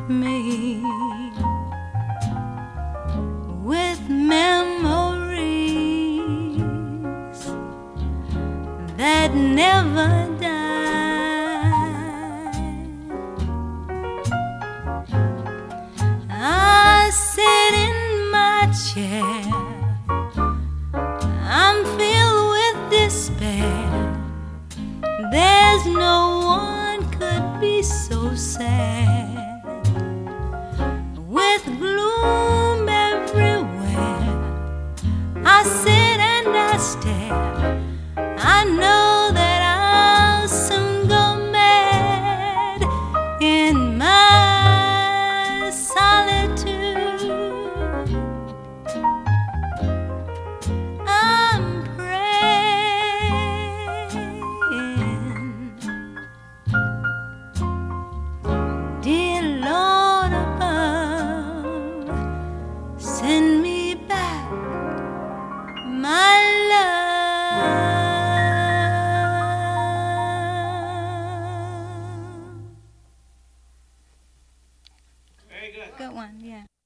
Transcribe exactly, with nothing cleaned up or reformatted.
me with memories that never die. I sit in my chair, I'm filled with despair. There's no one could be so sad. With gloom everywhere, I sit and I stare. I know that I'll soon go mad in my solitude. I'm praying, dear Lord above, send me back my love. Very good. Good one, yeah.